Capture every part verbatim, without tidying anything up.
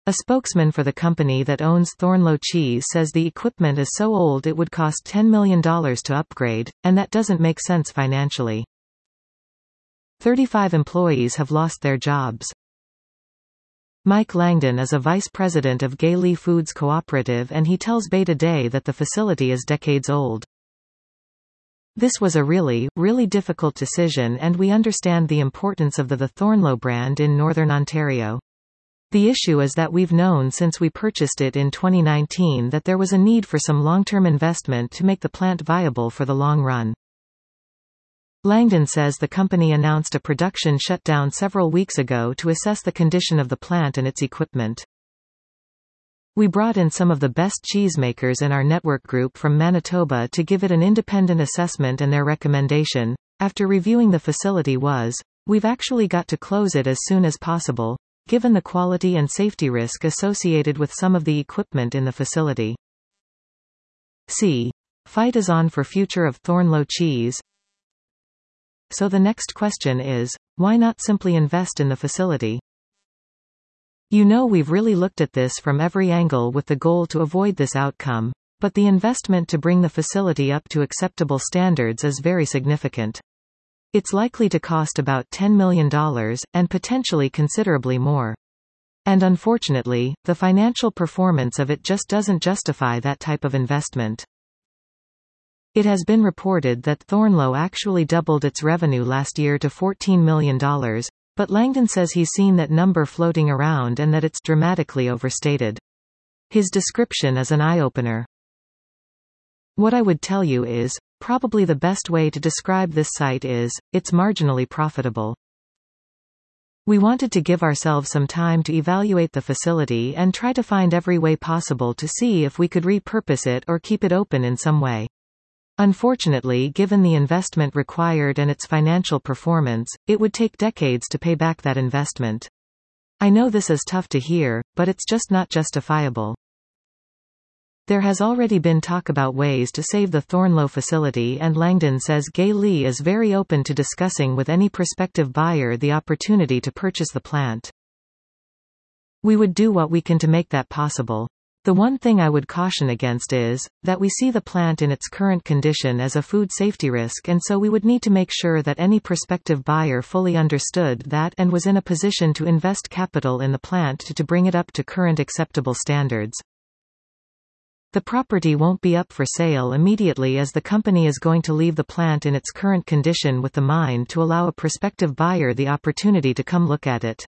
A spokesman for the company that owns Thornlow Cheese says the equipment is so old it would cost ten million dollars to upgrade, and that doesn't make sense financially. thirty-five employees have lost their jobs. Mike Langdon is a vice president of Gayley Foods Cooperative, and he tells Bay Today that the facility is decades old. This was a really, really difficult decision, and we understand the importance of the, the Thornlow brand in Northern Ontario. The issue is that we've known since we purchased it in twenty nineteen that there was a need for some long-term investment to make the plant viable for the long run. Langdon says the company announced a production shutdown several weeks ago to assess the condition of the plant and its equipment. We brought in some of the best cheesemakers in our network group from Manitoba to give it an independent assessment, and their recommendation, after reviewing the facility, was, "We've actually got to close it as soon as possible, given the quality and safety risk associated with some of the equipment in the facility." C. Fight is on for future of Thornlow Cheese. So the next question is, why not simply invest in the facility? You know, we've really looked at this from every angle with the goal to avoid this outcome, but the investment to bring the facility up to acceptable standards is very significant. It's likely to cost about ten million dollars, and potentially considerably more. And unfortunately, the financial performance of it just doesn't justify that type of investment. It has been reported that Thornlow actually doubled its revenue last year to fourteen million dollars, but Langdon says he's seen that number floating around and that it's dramatically overstated. His description is an eye-opener. What I would tell you is, probably the best way to describe this site is, it's marginally profitable. We wanted to give ourselves some time to evaluate the facility and try to find every way possible to see if we could repurpose it or keep it open in some way. Unfortunately, given the investment required and its financial performance, it would take decades to pay back that investment. I know this is tough to hear, but it's just not justifiable. There has already been talk about ways to save the Thornlow facility, and Langdon says Gayley is very open to discussing with any prospective buyer the opportunity to purchase the plant. We would do what we can to make that possible. The one thing I would caution against is, that we see the plant in its current condition as a food safety risk, and so we would need to make sure that any prospective buyer fully understood that and was in a position to invest capital in the plant to, to bring it up to current acceptable standards. The property won't be up for sale immediately, as the company is going to leave the plant in its current condition with the mind to allow a prospective buyer the opportunity to come look at it.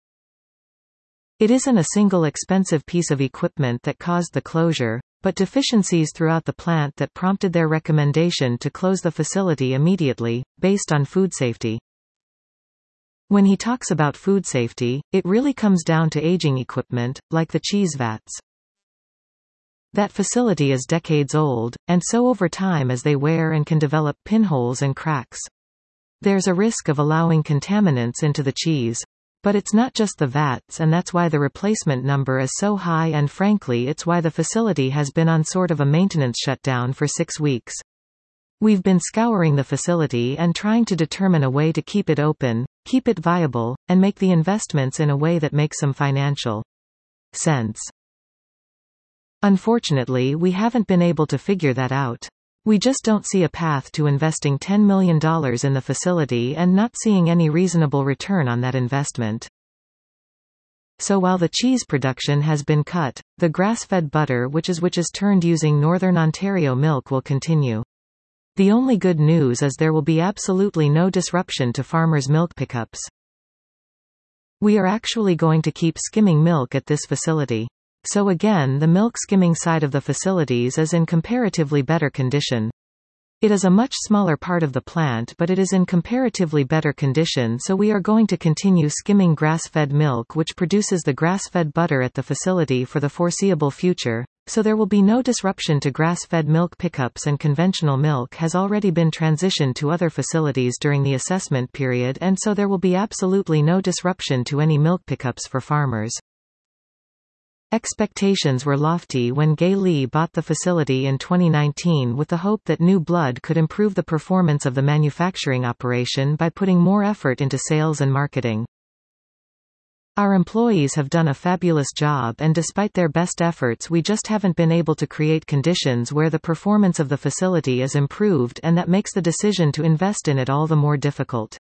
It isn't a single expensive piece of equipment that caused the closure, but deficiencies throughout the plant that prompted their recommendation to close the facility immediately, based on food safety. When he talks about food safety, it really comes down to aging equipment, like the cheese vats. That facility is decades old, and so over time as they wear and can develop pinholes and cracks. There's a risk of allowing contaminants into the cheese. But it's not just the vats, and that's why the replacement number is so high, and frankly it's why the facility has been on sort of a maintenance shutdown for six weeks. We've been scouring the facility and trying to determine a way to keep it open, keep it viable, and make the investments in a way that makes some financial sense. Unfortunately, we haven't been able to figure that out. We just don't see a path to investing ten million dollars in the facility and not seeing any reasonable return on that investment. So while the cheese production has been cut, the grass-fed butter which is which is turned using Northern Ontario milk will continue. The only good news is there will be absolutely no disruption to farmers' milk pickups. We are actually going to keep skimming milk at this facility. So again, the milk skimming side of the facilities is in comparatively better condition. It is a much smaller part of the plant, but it is in comparatively better condition, so we are going to continue skimming grass-fed milk which produces the grass-fed butter at the facility for the foreseeable future, so there will be no disruption to grass-fed milk pickups, and conventional milk has already been transitioned to other facilities during the assessment period, and so there will be absolutely no disruption to any milk pickups for farmers. Expectations were lofty when Gayley bought the facility in twenty nineteen with the hope that new blood could improve the performance of the manufacturing operation by putting more effort into sales and marketing. Our employees have done a fabulous job, and despite their best efforts we just haven't been able to create conditions where the performance of the facility is improved, and that makes the decision to invest in it all the more difficult.